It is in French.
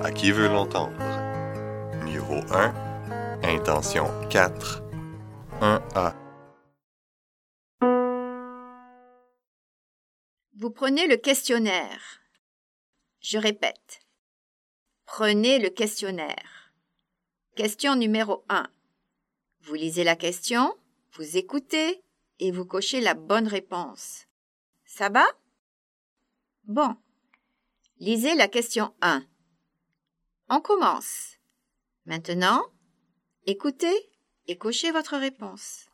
À qui veut l'entendre? Niveau 1, intention 4, 1A. Vous prenez le questionnaire. Je répète. Prenez le questionnaire. Question numéro 1. Vous lisez la question, vous écoutez et vous cochez la bonne réponse. Ça va? Bon. Lisez la question 1. On commence. Maintenant, écoutez et cochez votre réponse.